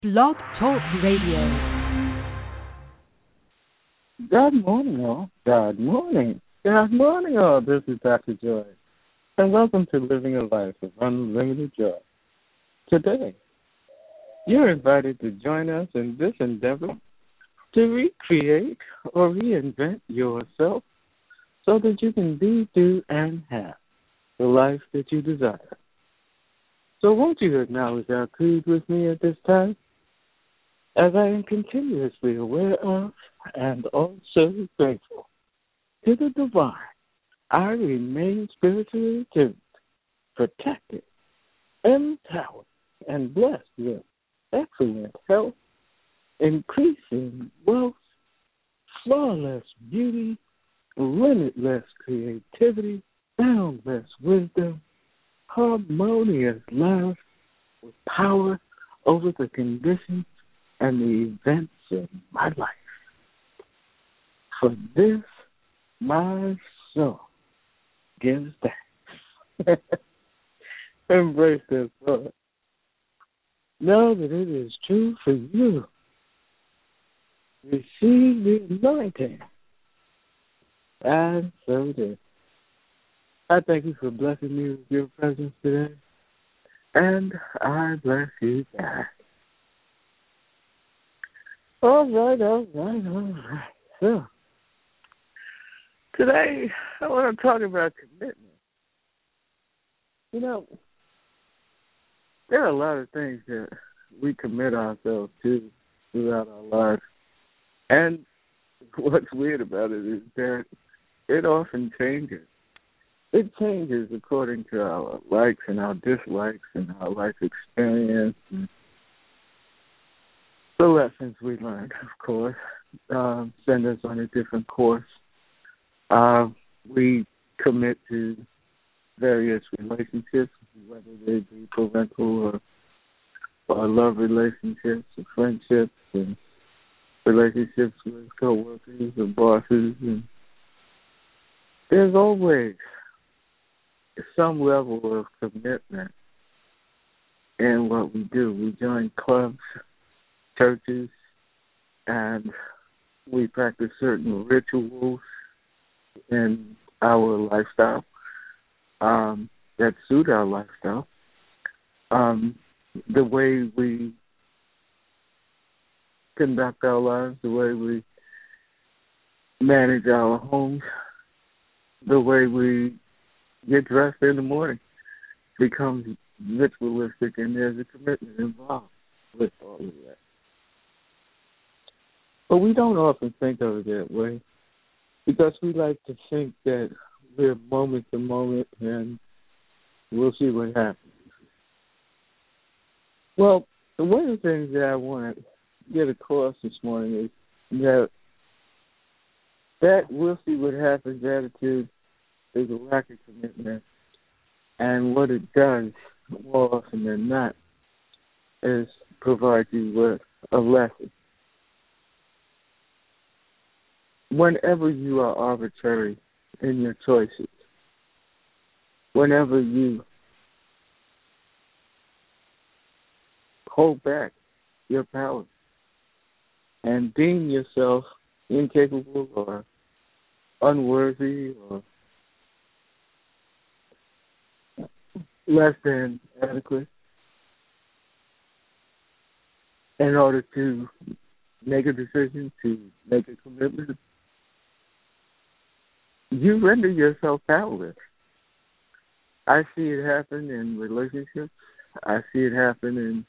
Blog Talk Radio. Good morning, all. Good morning. Good morning, all. This is Dr. Joy, and welcome to Living a Life of Unlimited Joy. Today, you're invited to join us in this endeavor to recreate or reinvent yourself so that you can be, do, and have the life that you desire. So won't you acknowledge our creed with me at this time? As I am continuously aware of and also grateful to the divine, I remain spiritually attuned, protected, empowered, and blessed with excellent health, increasing wealth, flawless beauty, limitless creativity, boundless wisdom, harmonious love, with power over the conditions and the events of my life. For this, my soul gives thanks. Embrace this thought. Know that it is true for you. Receive the anointing. And so it is. I thank you for blessing me with your presence today. And I bless you back. All right. So, today I want to talk about commitment. You know, there are a lot of things that we commit ourselves to throughout our lives. And what's weird about it is that it often changes. It changes according to our likes and our dislikes and our life experience and the lessons we learned, of course, send us on a different course. We commit to various relationships, whether they be parental or love relationships, or friendships, and relationships with coworkers or bosses. And there's always some level of commitment in what we do. We join clubs, churches, and we practice certain rituals in our lifestyle that suit our lifestyle. The way we conduct our lives, the way we manage our homes, the way we get dressed in the morning becomes ritualistic, and there's a commitment involved with all of that. But we don't often think of it that way because we like to think that we're moment to moment and we'll see what happens. Well, one of the things that I want to get across this morning is that we'll see what happens attitude is a lack of commitment. And what it does more often than not is provide you with a lesson. Whenever you are arbitrary in your choices, whenever you hold back your power and deem yourself incapable or unworthy or less than adequate in order to make a decision, to make a commitment, you render yourself powerless. I see it happen in relationships. I see it happen in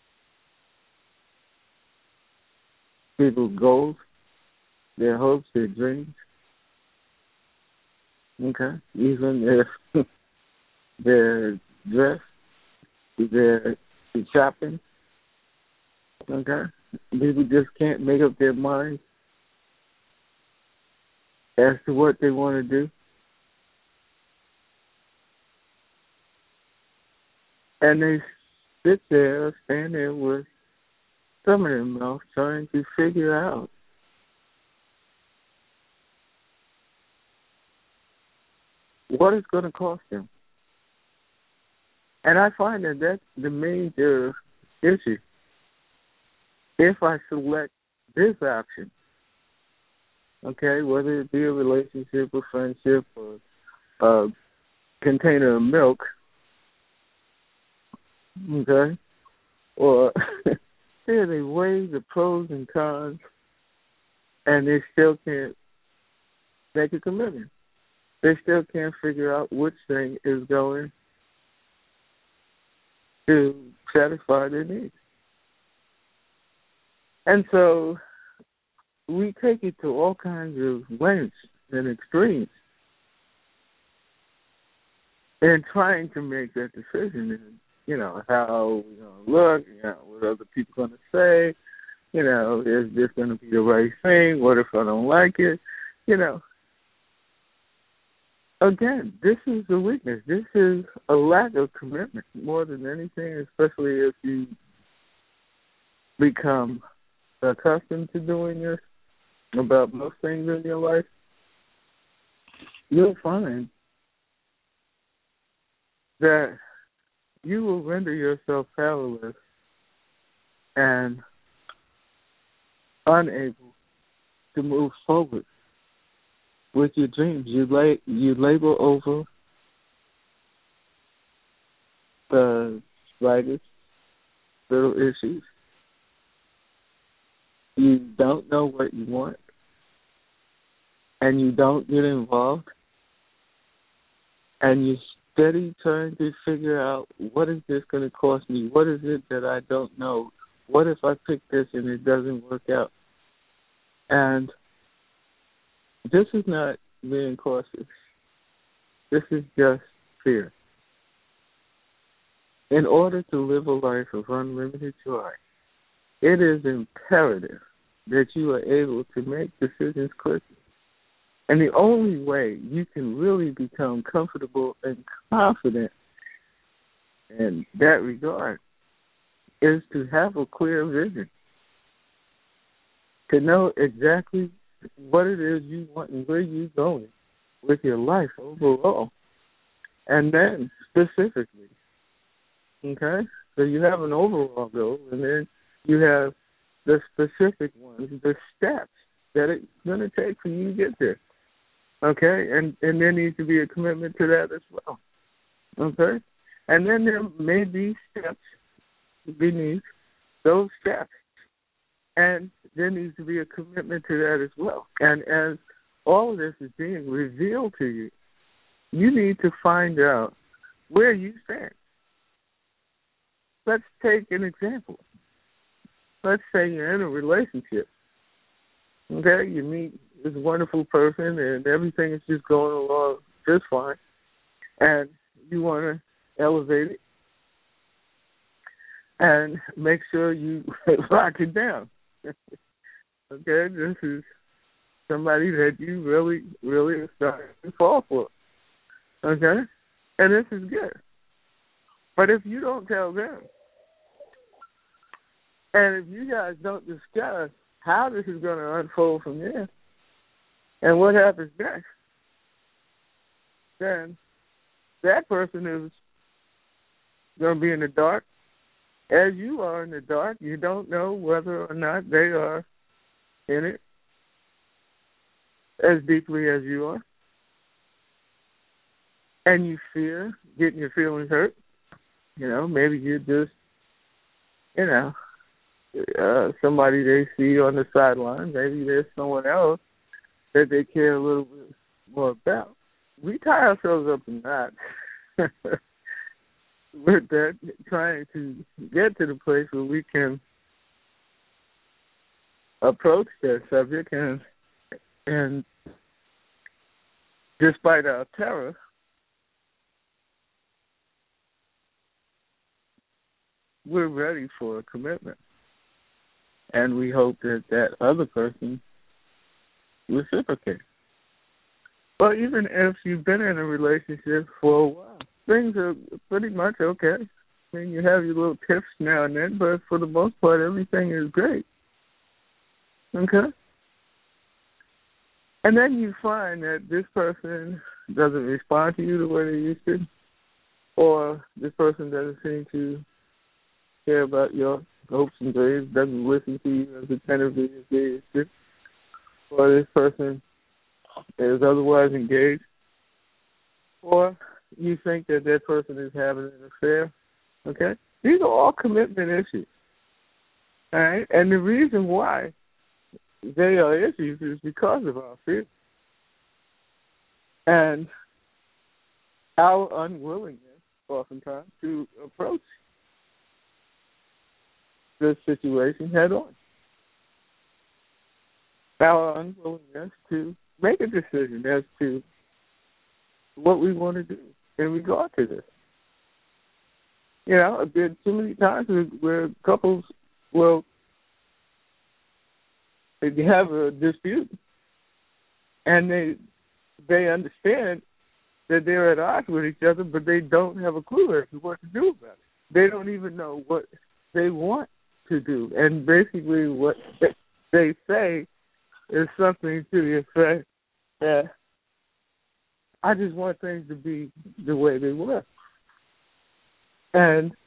people's goals, their hopes, their dreams. Okay? Even if they're dressed, they're shopping. Okay? People just can't make up their minds as to what they want to do. And they sit there, stand there with thumb in their mouth trying to figure out what it's going to cost them. And I find that that's the major issue. if I select this option, okay, whether it be a relationship or friendship or a container of milk, okay, or they weigh the pros and cons, and they still can't make a commitment. They still can't figure out which thing is going to satisfy their needs. And so we take it to all kinds of lengths and extremes in trying to make that decision. And, how we're going to look, what other people are going to say, is this going to be the right thing? What if I don't like it? Again, this is a weakness. This is a lack of commitment more than anything, especially if you become accustomed to doing this about most things in your life. You'll find that you will render yourself powerless and unable to move forward with your dreams. You labor over the slightest little issues. You don't know what you want, and you don't get involved, and you steady trying to figure out, what is this going to cost me? What is it that I don't know? What if I pick this and it doesn't work out? And this is not being cautious. This is just fear. In order to live a life of unlimited joy, it is imperative that you are able to make decisions quickly. And the only way you can really become comfortable and confident in that regard is to have a clear vision, to know exactly what it is you want and where you're going with your life overall, and then specifically, okay? So you have an overall goal, and then you have the specific ones, the steps that it's going to take for you to get there, okay? And there needs to be a commitment to that as well, okay? And then there may be steps beneath those steps, and there needs to be a commitment to that as well. And as all of this is being revealed to you, you need to find out where you stand. Let's take an example. Let's say you're in a relationship. Okay, you meet this wonderful person and everything is just going along just fine, and you want to elevate it and make sure you lock it down. Okay, this is somebody that you really, really are starting to fall for. Okay? And this is good. But if you don't tell them, and if you guys don't discuss how this is going to unfold from there and what happens next, then that person is going to be in the dark. As you are in the dark, you don't know whether or not they are in it as deeply as you are. And you fear getting your feelings hurt. Maybe you're just, somebody they see on the sideline. Maybe there's someone else that they care a little bit more about. We tie ourselves up in that. With that, trying to get to the place where we can approach that subject, and despite our terror, we're ready for a commitment, and we hope that other person reciprocates. Well, even if you've been in a relationship for a while, things are pretty much okay. I mean, you have your little tips now and then, but for the most part, everything is great. Okay? And then you find that this person doesn't respond to you the way they used to, or this person doesn't seem to care about your hopes and dreams, doesn't listen to you as attentively as they should, or this person is otherwise engaged, or you think that that person is having an affair, okay? These are all commitment issues, all right? And the reason why they are issues is because of our fear and our unwillingness, oftentimes, to approach this situation head on. Our unwillingness to make a decision as to what we want to do in regard to this. You know, there are too many times where couples will have a dispute and they understand that they're at odds with each other, but they don't have a clue as to what to do about it. They don't even know what they want to do. And basically what they say is something to the effect that I just want things to be the way they were. And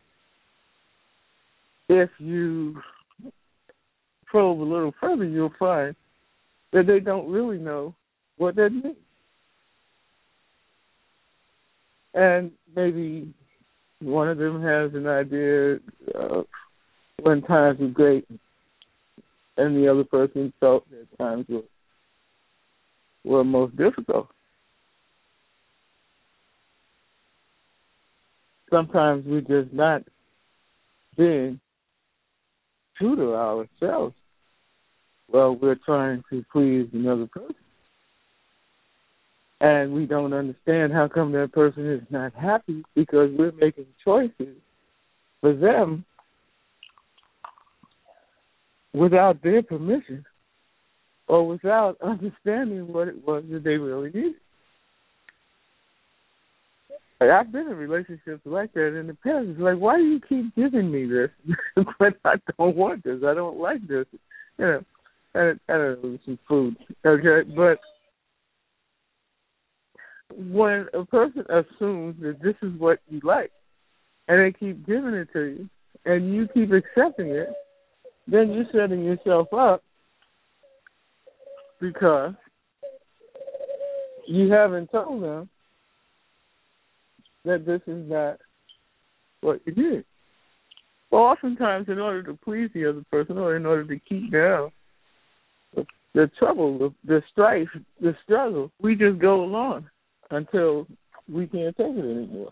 if you probe a little further, you'll find that they don't really know what that means. And maybe one of them has an idea when times were great and the other person felt that times were most difficult. Sometimes we're just not being true to ourselves while we're trying to please another person. And we don't understand how come that person is not happy because we're making choices for them without their permission or without understanding what it was that they really needed. I've been in relationships like that in the past. It's like, why do you keep giving me this when I don't want this? I don't like this. You know, I don't know, some food. Okay, but when a person assumes that this is what you like and they keep giving it to you and you keep accepting it, then you're setting yourself up because you haven't told them that this is not what you did. Well, oftentimes in order to please the other person or in order to keep down the trouble, the strife, the struggle, we just go along until we can't take it anymore.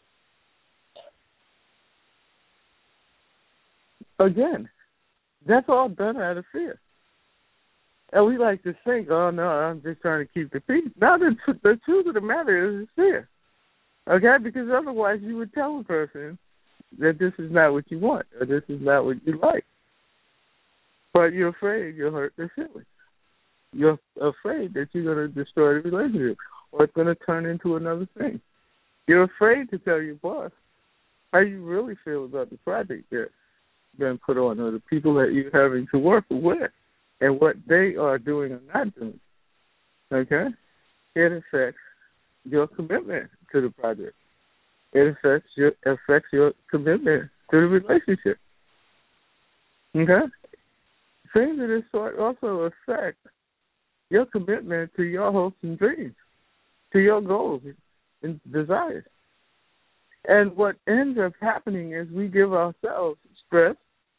Again, that's all done out of fear. And we like to think, oh, no, I'm just trying to keep the peace. Now, the truth of the matter is fear. Okay? Because otherwise you would tell a person that this is not what you want or this is not what you like. But you're afraid you'll hurt their feelings. You're afraid that you're going to destroy the relationship or it's going to turn into another thing. You're afraid to tell your boss how you really feel about the project that's been put on or the people that you're having to work with and what they are doing or not doing. Okay? It affects your commitment to the project. It affects your commitment to the relationship. Okay? Things of this sort also affect your commitment to your hopes and dreams, to your goals and desires. And what ends up happening is we give ourselves stress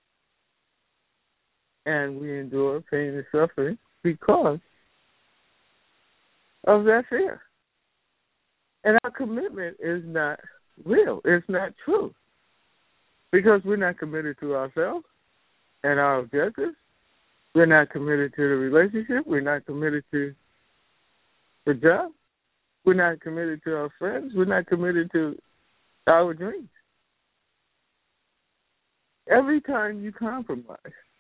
and we endure pain and suffering because of that fear. And our commitment is not real. It's not true. Because we're not committed to ourselves and our objectives. We're not committed to the relationship. We're not committed to the job. We're not committed to our friends. We're not committed to our dreams. Every time you compromise,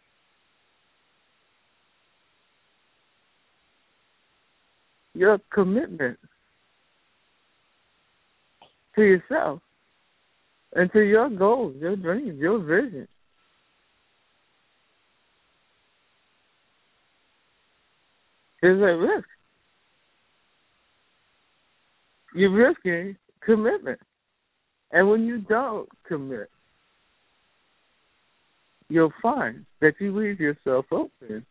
your commitment to yourself and to your goals, your dreams, your vision is at risk. You're risking commitment. And when you don't commit, you'll find that you leave yourself open.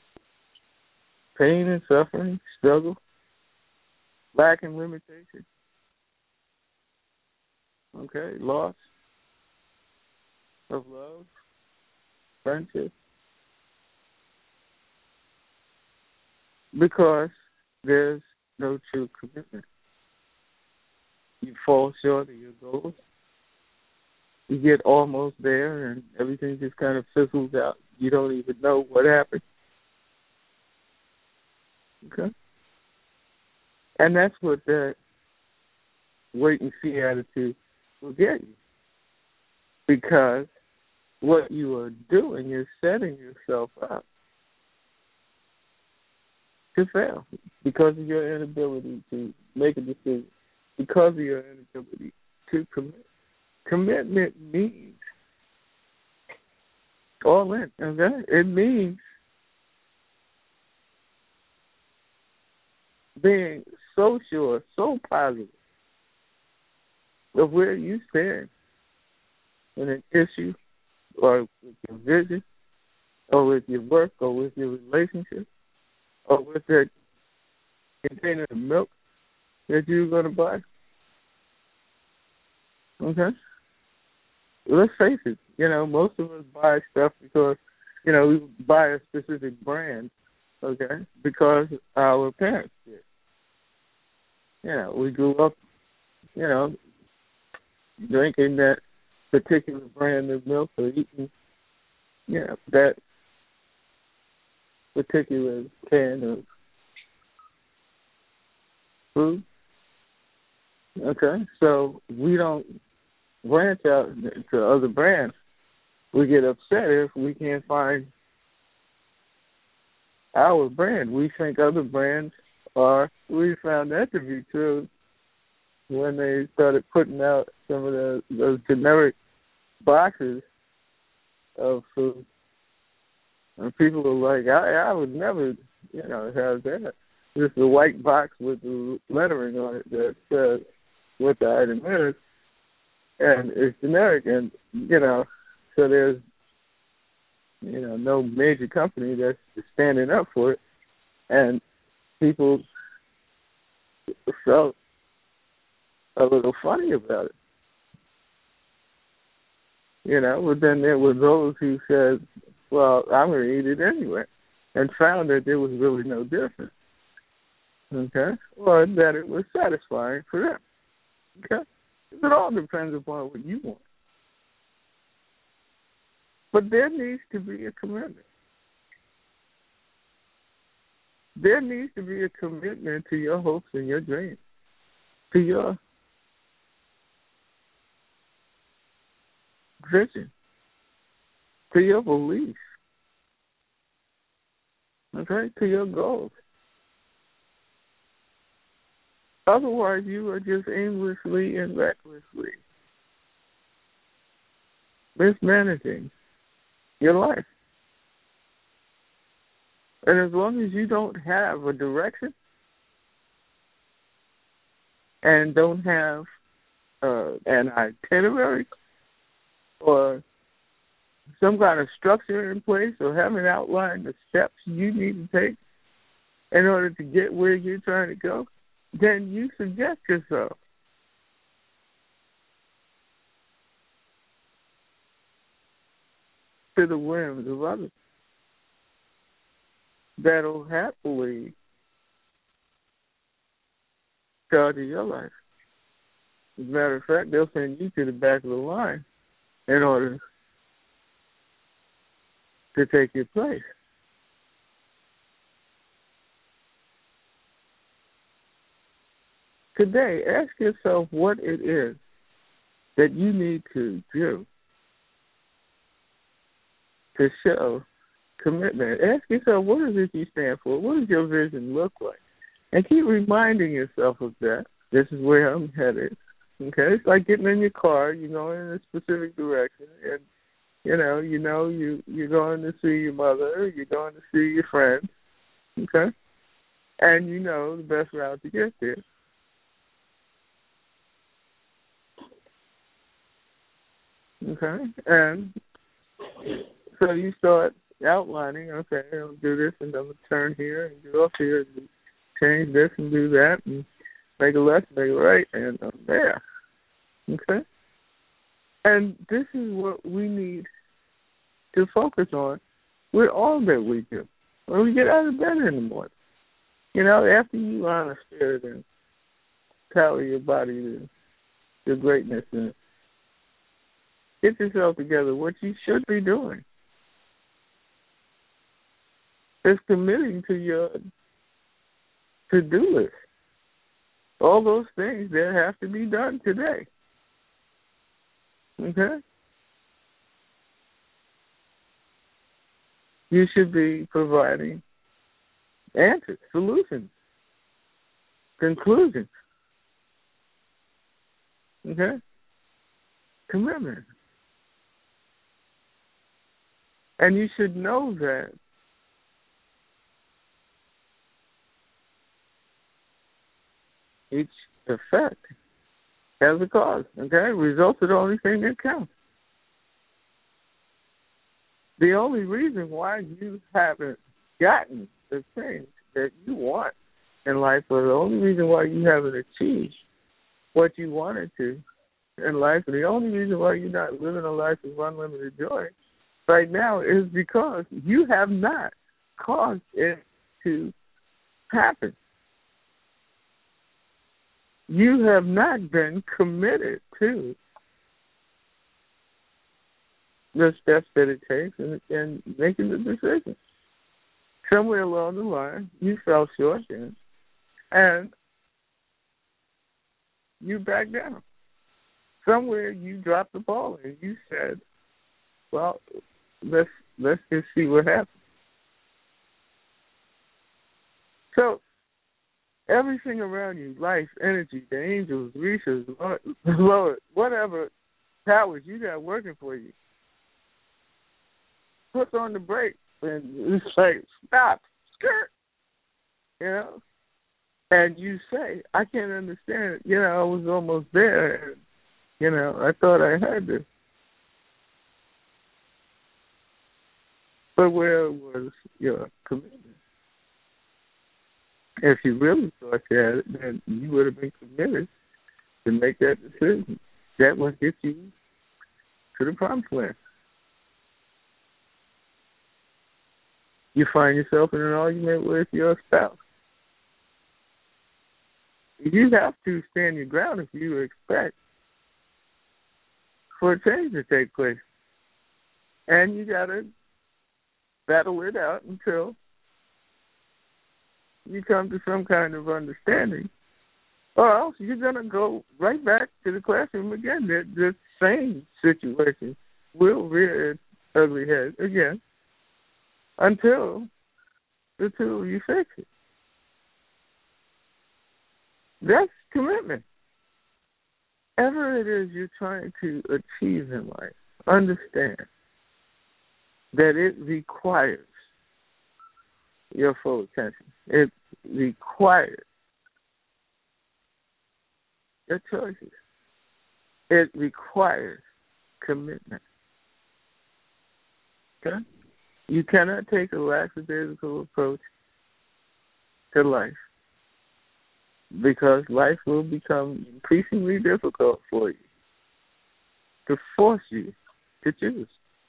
Pain and suffering, struggle, lack and limitation. Okay, loss of love, friendship. Because there's no true commitment. You fall short of your goals. You get almost there and everything just kind of fizzles out. You don't even know what happened. Okay? And that's what that wait and see attitude will get you. Because what you are doing is setting yourself up to fail because of your inability to make a decision, because of your inability to commit. Commitment means all in, okay? It means being so sure, so positive of where you stand in an issue or with your vision or with your work or with your relationship or with that container of milk that you're going to buy. Okay? Let's face it, most of us buy stuff because, we buy a specific brand, okay, because our parents did. We grew up, drinking that particular brand of milk or eating, that particular can of food. Okay, so we don't branch out to other brands. We get upset if we can't find our brand. We think other brands are. We found that to be true when they started putting out some of those generic boxes of food. And people were like, I would never, have that. Just a white box with the lettering on it that says what the item is. And it's generic, and, so there's, no major company that's standing up for it. And people felt a little funny about it. But then there were those who said, well, I'm going to eat it anyway, and found that there was really no difference. Okay? Or that it was satisfying for them. Okay? It all depends upon what you want. But there needs to be a commitment. There needs to be a commitment to your hopes and your dreams, to your vision, to your beliefs, okay, to your goals. Otherwise, you are just aimlessly and recklessly mismanaging your life. And as long as you don't have a direction and don't have an itinerary or some kind of structure in place or haven't outlined the steps you need to take in order to get where you're trying to go, then you subject yourself to the whims of others that'll happily charge your life. As a matter of fact, they'll send you to the back of the line in order to take your place. Today, ask yourself what it is that you need to do to show commitment. Ask yourself, what is it you stand for? What does your vision look like? And keep reminding yourself of that. This is where I'm headed. Okay? It's like getting in your car, you're going in a specific direction, and you're going to see your mother, you're going to see your friends, okay? And you know the best route to get there. Okay? And So you start outlining, okay, I'll do this and I'm going to turn here and go up here and change this and do that and make a left, make a right, and I'm there. Okay? And this is what we need to focus on with all that we do. When we get out of bed in the morning, after you honor spirit and power your body to greatness and get yourself together, what you should be doing is committing to your to-do list. All those things that have to be done today. Okay? You should be providing answers, solutions, conclusions. Okay? Commitment. And you should know that each effect has a cause. Okay? Results are the only thing that counts. The only reason why you haven't gotten the things that you want in life, or the only reason why you haven't achieved what you wanted to in life, and the only reason why you're not living a life of unlimited joy right now is because you have not caused it to happen. You have not been committed to the steps that it takes and making the decision. Somewhere along the line, you fell short and you backed down. Somewhere you dropped the ball and you said, well, let's just see what happens. So everything around you, life, energy, the angels, research, Lord, whatever powers you got working for you, puts on the brakes and it's like, stop, skirt, and you say, I can't understand it. I was almost there, and, I thought I had to. But where was your commitment? If you really thought you had it, then you would have been committed to make that decision. That would get you to the promised land. You find yourself in an argument with your spouse. You have to stand your ground if you expect for a change to take place. And you got to battle it out until you come to some kind of understanding. Or else you're going to go right back to the classroom again. The same situation will rear its ugly head again until the two of you fix it. That's commitment. Whatever it is you're trying to achieve in life, understand that it requires your full attention. It requires your choices. It requires commitment. Okay? You cannot take a lackadaisical approach to life because life will become increasingly difficult for you to force you to choose.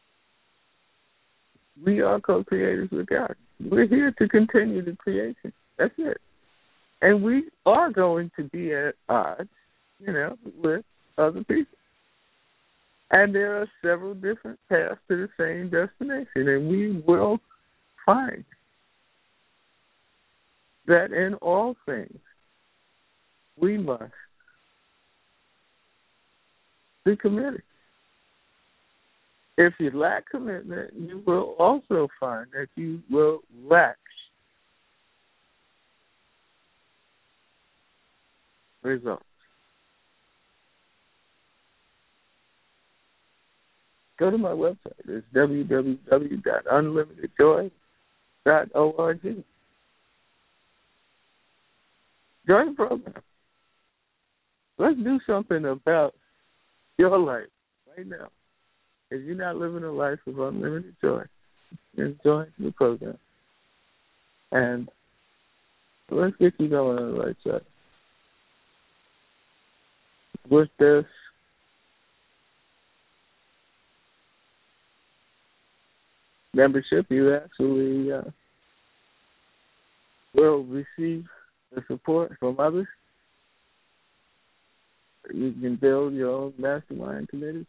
We are co-creators with God. We're here to continue the creation. That's it. And we are going to be at odds, with other people. And there are several different paths to the same destination, and we will find that in all things we must be committed. If you lack commitment, you will also find that you will lack results. Go to my website. It's www.unlimitedjoy.org. Join the program. Let's do something about your life right now. if you're not living a life of unlimited joy, enjoy the program. And let's get you going on the right track. With this, membership, you actually will receive the support from others. You can build your own mastermind committee.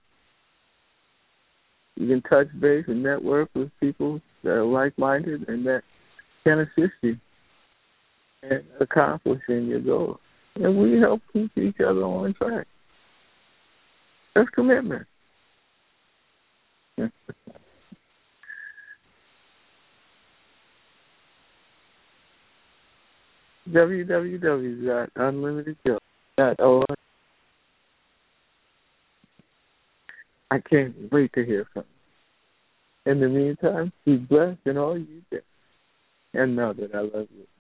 You can touch base and network with people that are like-minded and that can assist you in accomplishing your goals. And we help keep each other on track. That's commitment. www.unlimitedjoy.org. I can't wait to hear from you. In the meantime, be blessed in all you do. And know that I love you.